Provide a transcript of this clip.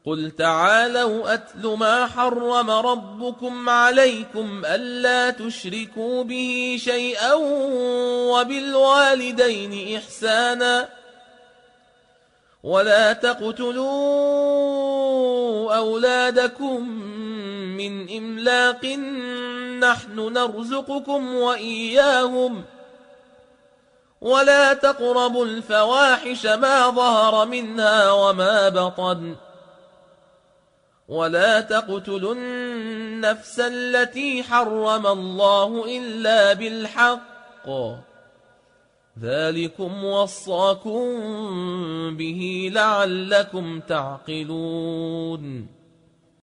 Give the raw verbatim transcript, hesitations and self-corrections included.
قل تعالوا أتل ما حرم ربكم عليكم ألا تشركوا به شيئا وبالوالدين إحسانا ولا تقتلوا أولادكم من إملاق نحن نرزقكم وإياهم ولا تقربوا الفواحش ما ظهر منها وما بطن ولا تقتلوا النفس التي حرم الله إلا بالحق ذلكم وصاكم به لعلكم تعقلون